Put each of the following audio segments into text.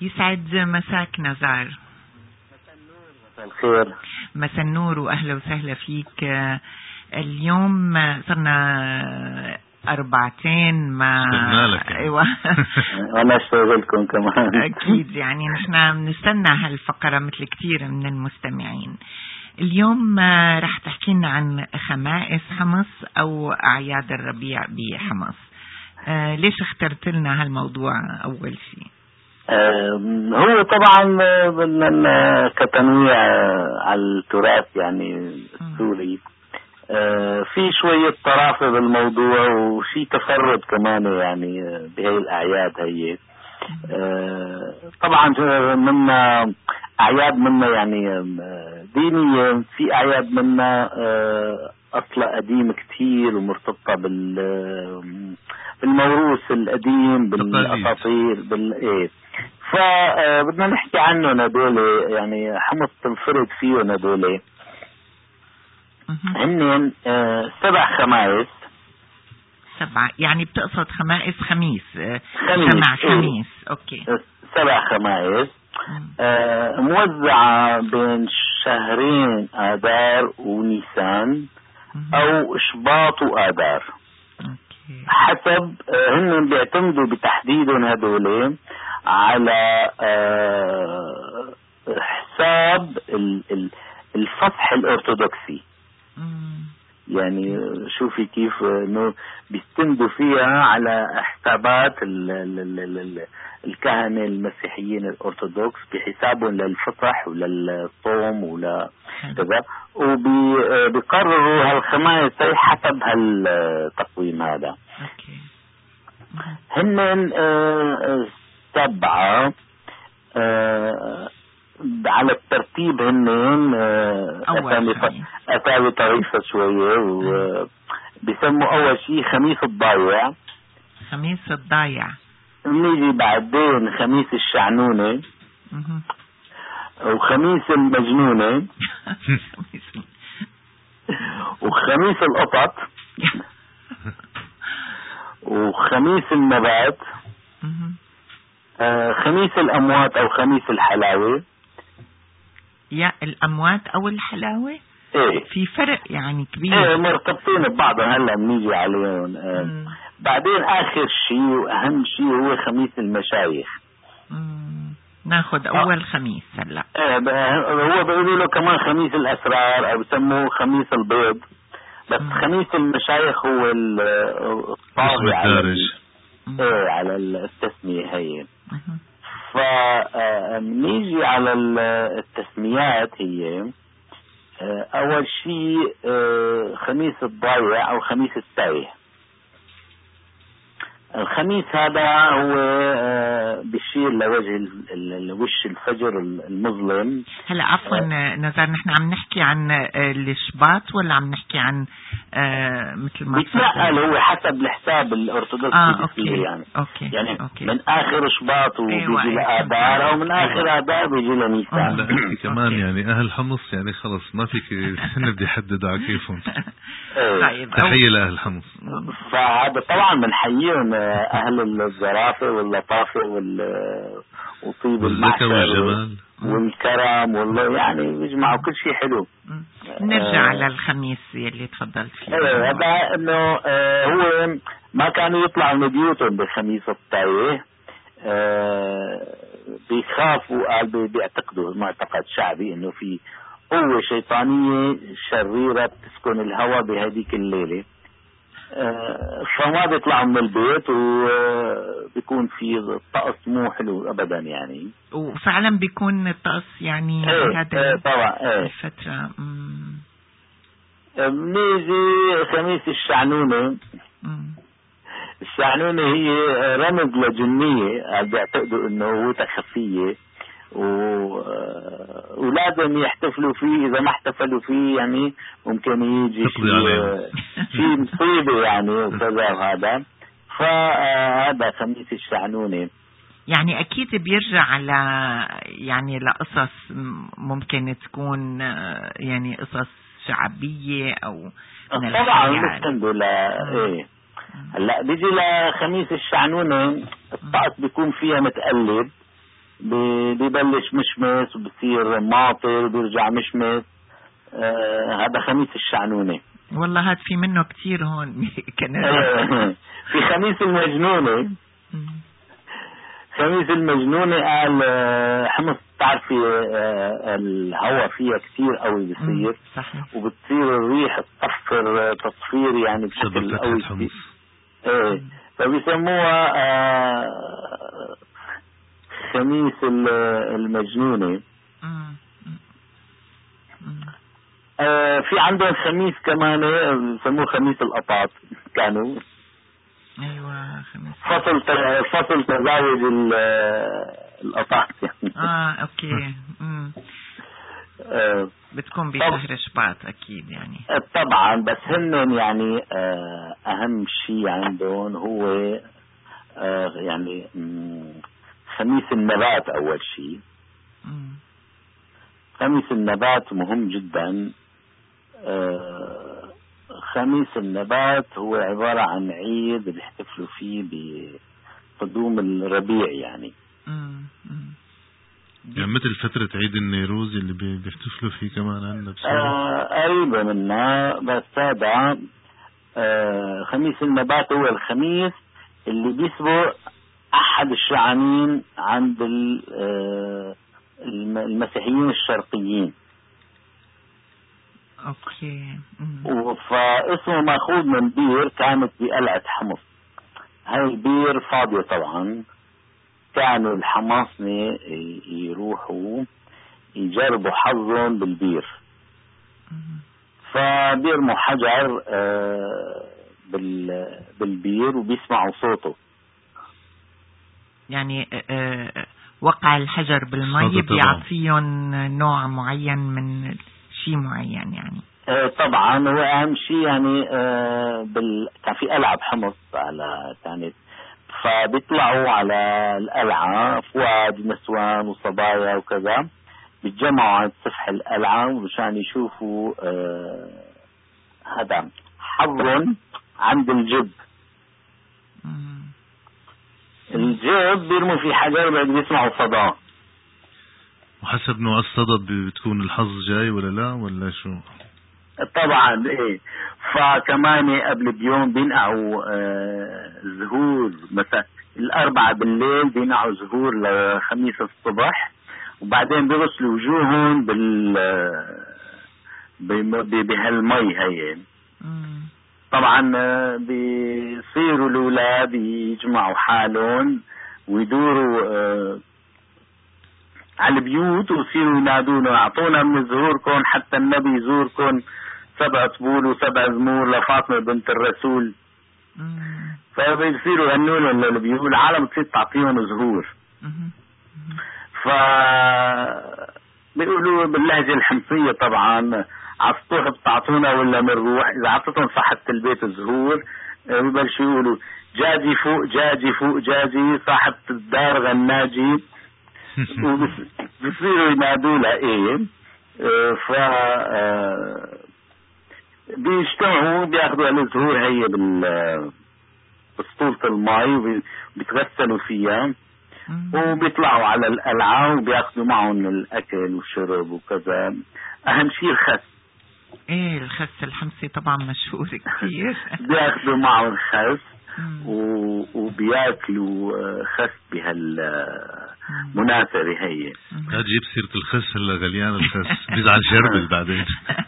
يسعد مساك نزار. مساء الخير. مساء النور واهلا وسهلا فيك. اليوم صرنا 4 ما ايوه انا اشتغلكم كمان اكيد، يعني نحن بنستنى هالفقره مثل كثير من المستمعين. اليوم رح تحكي لنا عن خمائس حمص او اعياد الربيع بحمص. ليش اخترت لنا هالموضوع اول شيء؟ هو طبعا بدنا كتنويع على التراث يعني السوري. في شوية طرافة بالموضوع وشي تفرد كمان يعني بهي الأعياد هي. طبعا منا أعياد منا يعني دينية، في أعياد منا أصلا قديم كتير ومرتبطة بالموروث القديم، بالأساطير بالإيه. فبدنا نحكي عنه هدول، يعني حمص تنفرد فيه هدول. هن 7 خمائس. 7 يعني بتقصد خمائس خميس. خميس. اوكي. 7 خمائس موزعة بين شهرين آذار ونيسان او شباط وآذار. حسب هن بيعتمدوا بتحديدهم هدول على حساب الفصح الأرثوذكسي. يعني شوفي كيف انه بيستندوا فيها على حسابات الكهنة المسيحيين الأرثوذكس بحسابهم للفصح وللصوم ولا كذا، وبيقرروا هالخمائس حسب هالتقويم هذا. هن 7 على الترتيب. هن أتابي طريفة شوية، وبيسموا أول شيء خميس الضايع. خميس الضايع. نيجي بعدين خميس الشعنونة وخميس المجنونة وخميس القطط وخميس النبات، خميس الأموات أو خميس الحلاوة. يا الأموات أو الحلاوة؟ إيه في فرق يعني كبير. إيه مرتبطين ببعضهم، هلا بنيجي عليهم. بعدين آخر شيء وأهم شيء هو خميس المشايخ. ناخد أول خميس هلا. هو بيقولوا له كمان خميس الأسرار أو بسموه خميس البيض، بس خميس المشايخ هو الطاغي على التسمية هي. فنيجي على التسميات. هي أول شيء خميس الضايع أو خميس التايه. الخميس هذا هو بيشير لوجه وش الفجر المظلم. هلا عفوا نزار، نحن عم نحكي عن الشباط ولا عم نحكي عن مثل ما بيتنقل هو حسب الحساب الأرثوذكسي. أوكي. يعني أوكي. من آخر شباط وبيجي لآذار أو من آخر آذار بيجي لنيسان. لا كمان يعني أهل حمص يعني خلص ما فيك بدي يحددوا على كيفهم. طيب تحية لأهل حمص. فهذا طبعا بنحييهم أهل الزرافة واللطافة وطيب المعشر والكرم والله، يعني بيجمعوا كل شيء حلو. نرجع على الخميس يلي تفضلت فيه. هذا انه هو ما كانوا يطلعوا من بيوتهم بالخميس الطاية. بيخافوا، قال بيعتقدوا معتقد شعبي انه في قوة شيطانية شريرة بتسكن الهواء بهذيك الليلة، فما بيطلعوا من البيت وبيكون في الطقس مو حلو ابدا يعني. وفعلا بيكون الطقس يعني هذا طبعا الفترة. بنيجي خميس الشعنونة. الشعنونة هي رمز لجنية، بيعتقدوا انه هو تخفية ولازم يحتفلوا فيه. اذا ما احتفلوا فيه يعني ممكن يجي في مصيبة يعني وكذا وهذا. فهذا خميس الشعنونة. يعني اكيد بيرجع على يعني لقصص ممكن تكون يعني قصص شعبية او طبعا الحمد لله. هلا بيجي لخميس الشعنونة الطقس بيكون فيها متقلب، ببلش مشمس وبصير ماطر وبيرجع مشمس. هذا خميس الشعنونة. والله هاد في منه كتير هون في خميس المجنونة. خميس المجنونة قال حمص تعرفي الهواء فيها كتير قوي بصير، وبتصير الريح تطفر تصفير يعني بشكل قوي. فبيسموها خميس المجنونة. في عندهم خميس كمان بيسموه خميس القطاط. كانوا ايوه خميس فصل تزاوج القطاط يعني. اوكي. بتكون بشهر شباط اكيد يعني. طبعا، بس هن يعني اهم شيء عندهم هو يعني خميس النبات. اول شيء خميس النبات مهم جدا. خميس النبات هو عبارة عن عيد بيحتفلوا فيه بقدوم الربيع يعني. يعني مثل فترة عيد النيروز اللي بيحتفلوا فيه كمان عندنا قريبة منها، بس هذا خميس النبات هو الخميس اللي بيسبق أحد الشعانين عند المسيحيين الشرقيين. اوكي. فاسمه ماخوذ من بير كانت بقلعة حمص. هاي البير فاضية طبعا. كانوا الحماصنة يروحوا يجربوا حظهم بالبير، فبيرموا حجر بالبير وبيسمعوا صوته. يعني وقع الحجر بالمي بيعطيهم نوع معين من شيء معين يعني. طبعا هو اهم شيء يعني كان في قلعة بحمص كانت، فبيطلعوا على القلعة فؤاد نسوان وصبايا وكذا، بيتجمعوا عند سفح القلعة مشان يشوفوا هذا حظهم عند الجب. الجب بيرموا في حجر بعد بيسمعوا صداه، وحسب نوع الصدى بتكون الحظ جاي ولا لا ولا شو؟ طبعا ايه. فكمان قبل بيوم بينقعوا زهور، مثلا 4 بالليل بينقعوا زهور لخميس الصبح، وبعدين بيغسلوا وجوههم بهالمي هي. طبعا بيصيروا الاولاد يجمعوا حالهم ويدوروا على البيوت ويصيروا ينادون اعطونا من زهوركم حتى النبي يزوركم، 7 طبول و7 زمور لفاطمة بنت الرسول. فبيصيروا يغنوا لهم للبيوت، العالم تصير تعطيهم زهور. ف بيقولوا باللهجة الحمصية طبعا على السطوح بتعطونا ولا بنروح. اذا عطتهم صاحبة البيت زهور ببلشوا يقولوا جاجي فوق جاجي فوق جاجي صاحبة الدار غناجي. بصيروا ينادوا لها ايه. ف بيجتمعوا بياخذوا الزهور هي بسطولة المي وبيتغسلوا فيها، وبيطلعوا على القلعة وبياخذوا معهم الأكل والشرب وكذا. أهم شيء الخس. ايه الخس الحمصي طبعا مشهور كثير. بياخذوا معهم خس وبياكلوا خس بهالمناسبة هي. لا تجيب سيرة الخس هلا غليان الخس بيزعل شربل بعدين.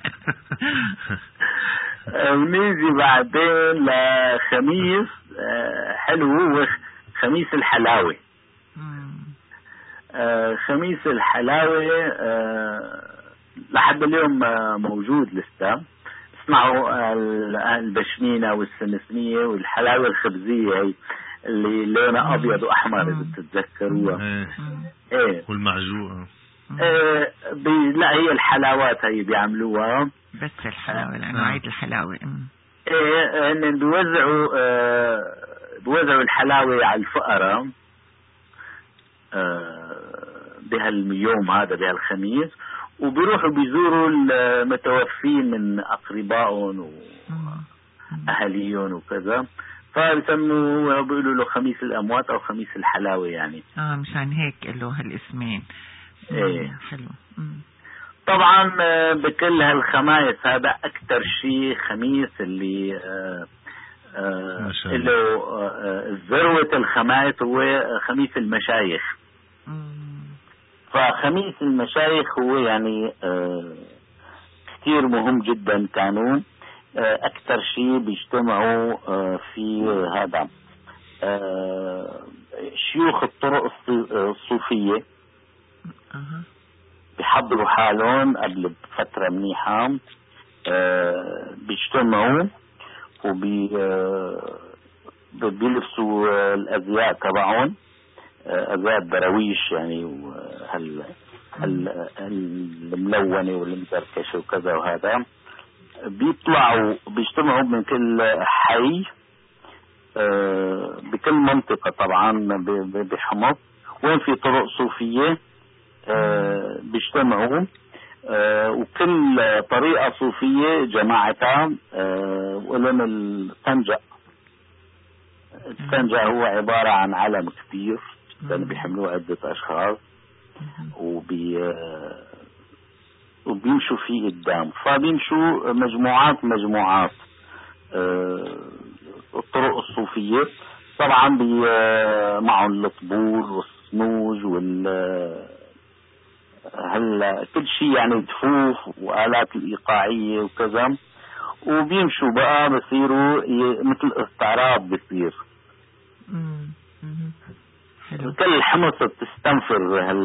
ونيجي بعدين لخميس حلو هو خميس الحلاوة. خميس الحلاوة لحد اليوم موجود لسه. اسمعوا البشمينة والسمسمية والحلاوة الخبزية هي اللي لونها أبيض وأحمر إذا تتذكروها. ايه والمعجوقة. لا هي الحلاوات هي بيعملوها. بس الحلاوة لأنه عيد الحلاوة. ايه ان بيوزعوا الحلاوة على الفقراء بهاليوم هذا بهالخميس، وبيروحوا بيزوروا المتوفين من أقربائهم وأهليهم وكذا. فبسموه بيقولوا له خميس الأموات أو خميس الحلاوة يعني. مشان هيك له هالاسمين. ايه حلو. طبعا بكل هالخمايس هذا أكثر شيء خميس اللي له ذروة الخمايس هو خميس المشايخ. فخميس المشايخ هو يعني كثير مهم جدا. كانوا أكثر شيء بيجتمعوا في هذا شيوخ الطرق الصوفية بيحضروا حالهم قبل فترة منيحة، بيجتمعوا وبيلبسوا الأزياء تبعهم، أزياء الدراويش يعني، الملونة والمزركشة وكذا وهذا. بيطلعوا بيجتمعوا من كل حي بكل منطقة طبعا بحمص وين في طرق صوفية بيجتمعوا، وكل طريقة صوفية جماعتها ولهم الطنجة. الطنجة هو عبارة عن علم كبير لأنه بيحملوه عدة أشخاص وبيمشوا فيه قدام. فبيمشوا مجموعات الطرق الصوفية طبعا معهم الطبول والصنوج كل شيء يعني دفوف وآلات الإيقاعية وكذا. وبيمشوا بقى بصيروا مثل استعراض بصير. كل حمص بتستنفر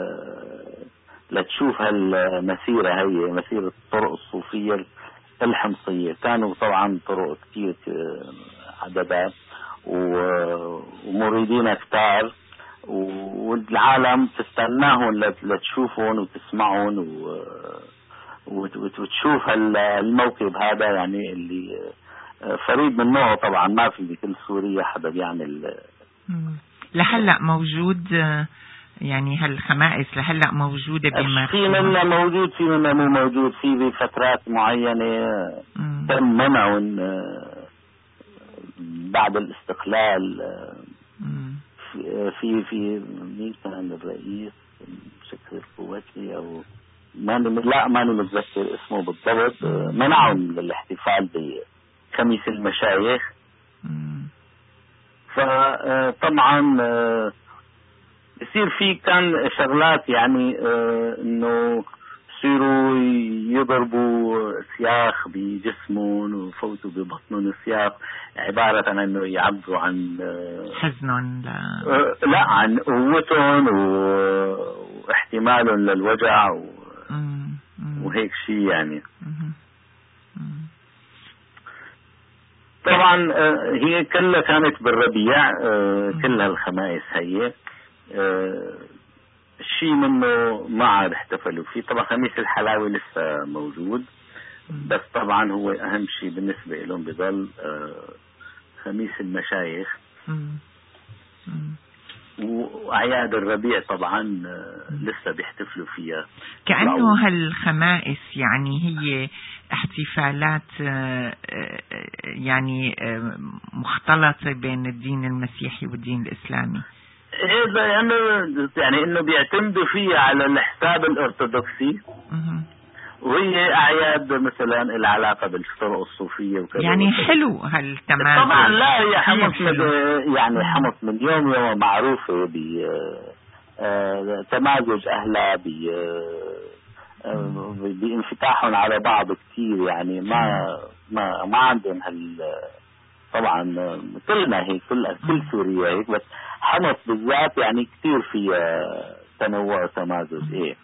لتشوف هالمسيرة، هي مسيرة الطرق الصوفية الحمصية. كانوا طبعا طرق كتير عددات ومريدين كتار، والعالم تستناهم لتشوفهم وتسمعهم وتشوف الموكب هذا يعني اللي فريد من نوعه. طبعا ما في بكل سوريا حدا بيعمل. لهلا موجود يعني هالخمائس لهلا موجودة في منها موجود، في منها مو موجود. في بفترات معينة تم منعهم بعد الاستقلال. في مين كان الرئيس شكل القواتي او ماني متذكر اسمه بالضبط، منعهم للاحتفال بخميس المشايخ. فطبعا يصير في كان شغلات يعني انه يصيروا يضربوا سياخ بجسمهم وفوتوا ببطنهم السياخ، عبارة عن انه يعبروا عن حزنهم لا عن قوتهم واحتمالهم للوجع وهيك شيء يعني. طبعا هي كلها كانت بالربيع، كلها الخمائس هي. الشيء منه ما عاد احتفلوا فيه. طبعا خميس الحلاوة لسه موجود، بس طبعا هو اهم شيء بالنسبة لهم بضل خميس المشايخ. وأعياد الربيع طبعا لسه بيحتفلوا فيها. كأنه هالخمائس يعني هي احتفالات يعني مختلطة بين الدين المسيحي والدين الإسلامي. يعني انه بيعتمدوا فيها على الحساب الارثوذكسي، وهي اعياد مثلا العلاقه بالطرق الصوفيه وكذا. يعني حلو هالتمازج. طبعا لا هي حمص يعني حمص من يوم معروفه بتمازج اهلها بانفتاحهم على بعض كثير يعني. ما عندهم طبعا كلنا هيك، كل سوريا هيك، بس حمص بالذات يعني كثير فيها تنوع وتمازج. ايه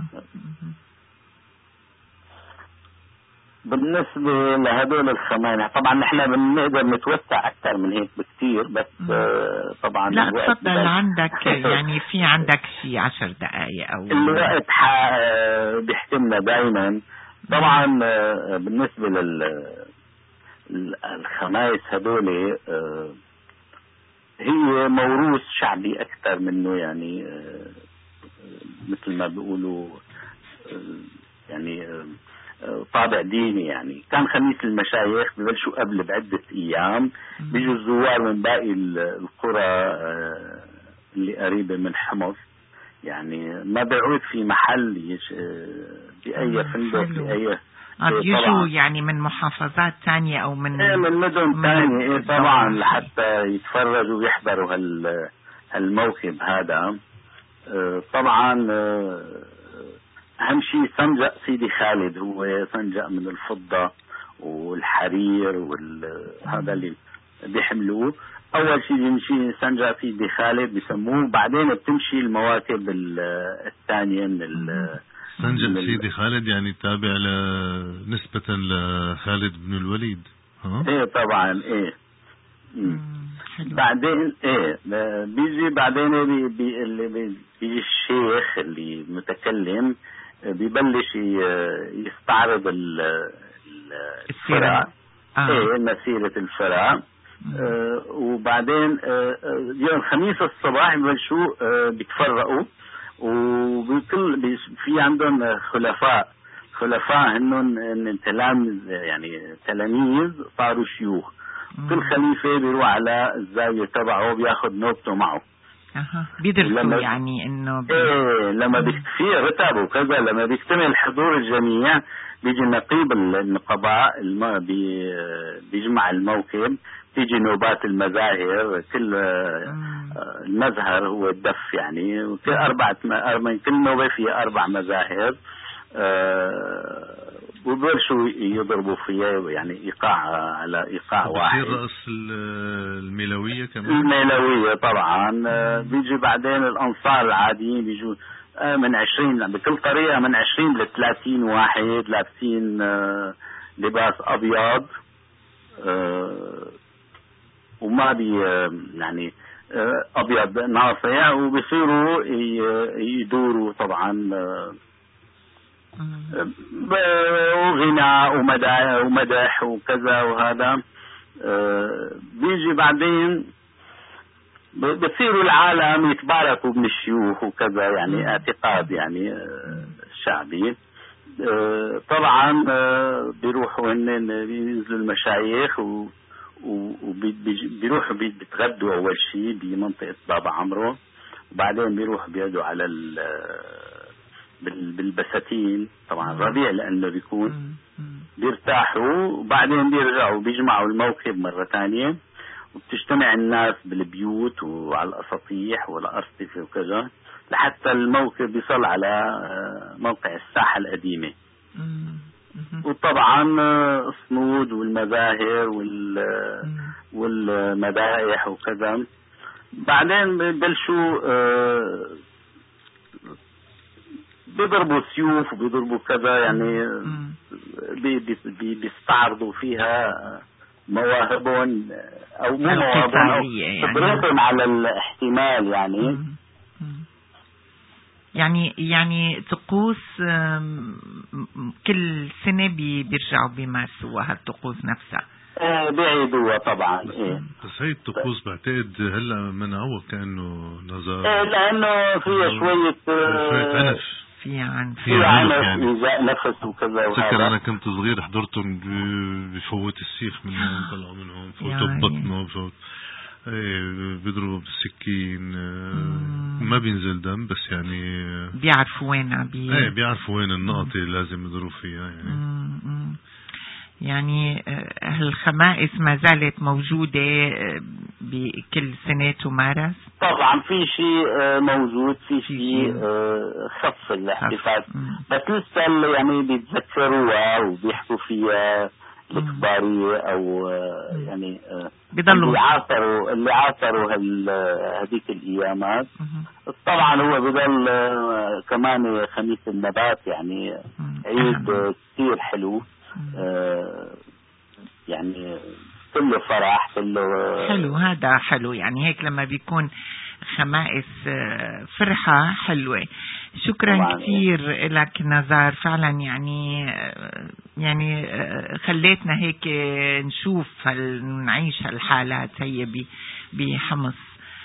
بالنسبة لهدول الخمانة طبعا نحن بنقدر نتوسع أكثر من هيك بكثير، بس طبعا لا تفضل عندك يعني في عندك شي 10 دقائق أو الوقت بيحتمنا دائما. طبعا بالنسبة الخمايس هدول هي موروث شعبي أكثر منه يعني مثل ما بيقولوا يعني طابع ديني يعني. كان خميس المشايخ ببلشوا قبل بعدة أيام، بيجوا الزوار من باقي القرى اللي قريبة من حمص، يعني ما بيعود في محل بأي فندق بأي بيجوا يعني من محافظات تانية أو من مدن تانية طبعا لحتى يتفرجوا ويحضروا هالموكب هذا. طبعا أهم شيء سنجق سيدي خالد، هو سنجق من الفضة والحرير هذا اللي بيحملوه. أول شيء بيمشي سنجق سيدي خالد بيسموه، بعدين بتمشي المواكب الثانية من سنجق سيدي خالد يعني تابع نسبة لخالد بن الوليد. ايه طبعا ايه. بعدين ايه بيجي بعدين بيجي الشيخ اللي متكلم بيبلش يستعرض الفرع، ايه مسيرة الفرع. وبعدين يوم الخميس الصباح بيبلشوا بيتفرقوا، وبكل في عندهم خلفاء هنن تلاميذ، يعني تلاميذ صاروا شيوخ. كل خليفة بيروح على الزاوية تبعه بياخد نوبته معه. بيدرسوا يعني انه لما في رتب وكذا، لما بيكتمل حضور الجميع بيجي نقيب النقباء بيجمع الموكب، تيجي نوبات المزاهر. كل المزهر هو الدف يعني، من كل نوبة فيها 4 مزاهر، وبرشوا يضربوا فيها يعني ايقاع على ايقاع واحد. بصير رأس الميلوية كمان. الميلوية طبعا. بيجي بعدين الانصار العاديين بيجوا من 20 بكل طريقة، من 20 ل 30 واحد لابسين لباس ابيض، وما يعني ابيض ناصع، وبيصيروا يدوروا طبعا وغناء ومدح وكذا وهذا. بيجي بعدين بصيروا العالم يتباركوا من الشيوخ وكذا، يعني اعتقاد يعني شعبي. طبعا بيروحوا هن بينزلوا المشايخ وبيروحوا بيتغدوا اول شيء بمنطقة بابا عمرو، وبعدين بيروحوا بيقعدوا على بالبساتين طبعا ربيع لانه بيكون بيرتاحوا، وبعدين بيرجعوا بيجمعوا الموكب مرة ثانية، وبتجتمع الناس بالبيوت وعلى الاساطيح والارصفة وكذا لحتى الموكب بيصل على موقع الساحة القديمة. وطبعا الصنود والمزاهر والمدائح وكذا. بعدين ببلشوا بيضربوا سيوف وبيضربوا كذا، يعني بيستعرضوا فيها مواهبهم او مو مواهبهم او قدرتهم على الاحتمال يعني طقوس كل سنة بيرجعوا بيمارسوها هالطقوس نفسها. بيعيدوها طبعا. بس هي الطقوس بعتقد هلا منعوها كأنه نظر، لانه فيها شوية عنف، فيها عنف يعني إيذاء نفس وكذا. تذكر أنا كنت صغير حضرتهم بفوت السيخ من هون طلعوا من هون، فوتوا ببطنه، بيضربوا بالسكين، ما بينزل دم بس يعني بيعرفوا وين بيعرفوا وين النقطة اللي لازم يضربوا فيها يعني هالخمائس ما زالت موجودة بكل سنة تمارس؟ طبعا في شيء موجود، في شيء خف الاحتفال، بس لسه يعني بيتذكروها وبيحكوا فيها الكبارية او يعني اللي عاصروا هذيك الايامات. طبعا هو بضل كمان خميس النبات، يعني عيد كثير حلو، يعني كله فرح، كله حلو. هذا حلو يعني، هيك لما بيكون خمائس فرحة حلوة. شكرا كثير لك نزار، فعلا يعني خليتنا هيك نشوف نعيش هالحالات هي بحمص.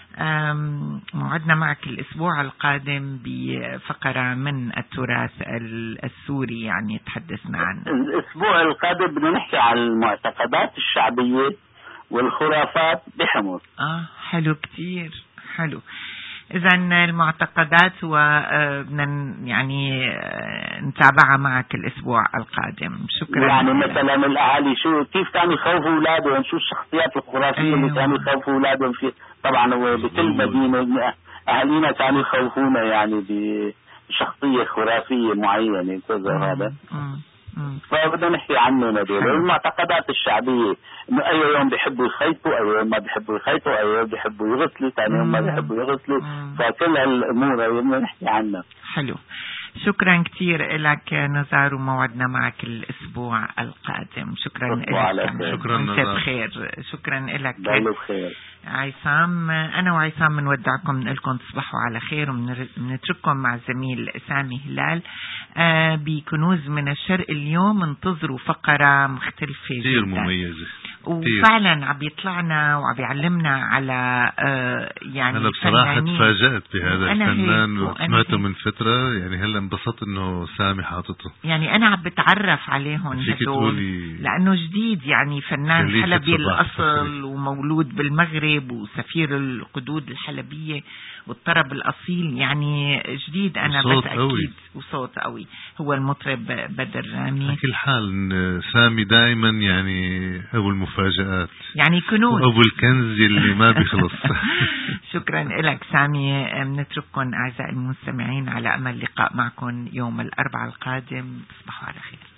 موعدنا معك الأسبوع القادم بفقرة من التراث السوري، يعني تحدثنا عنه. الأسبوع القادم بدنا نحكي عن المعتقدات الشعبية والخرافات بحمص. حلو كتير، حلو. إذا المعتقدات وبدنا يعني نتابعها معك الأسبوع القادم. شكرا. يعني مثلا الأهالي كيف كانوا يخوفوا أولادهم، شو الشخصيات الخرافية اللي كانوا يخوفوا أولادهم في. طبعا بكل مدينة أهالينا كانوا يخوفونا يعني بشخصية خرافية معينة كذا هذا. فبدنا نحكي عنه هذول المعتقدات الشعبية، انه اي يوم بيحبوا يخيطوا، اي يوم ما بيحبوا يخيطوا، اي يوم بيحبوا يغسلوا، ثاني يوم ما بيحبوا يغسلوا. فكل هالامور هي بدنا نحكي عنها. حلو. شكرا كثير لك نزار، وموعدنا معك الاسبوع القادم. شكرا لك. شكرا بخير. شكرا لك. ضلوا بخير. عصام، انا وعصام بنودعكم، نقول لكم تصبحوا على خير، وبنترككم مع الزميل سامي هلال بكنوز من الشرق. اليوم انتظروا فقرة مختلفة كثير مميزة، وفعلا عم يطلعنا وعم يعلمنا على يعني أنا بصراحة تفاجأت بهذا الفنان وسمعته من فترة، يعني هلا انبسطت انه سامي حاطته. يعني انا عم بتعرف عليهم هدول لانه جديد، يعني فنان حلبي الاصل ومولود بالمغرب وسفير القدود الحلبية والطرب الاصيل، يعني جديد. انا بس اكيد وصوت قوي. هو المطرب بدر رامي. على كل حال سامي دائما يعني ابو المفاجآت، يعني كنوز، ابو الكنز اللي ما بيخلص. شكرا لك سامي. بنترككم اعزائي المستمعين على امل لقاء معكم يوم الاربعاء القادم. تصبحوا على خير.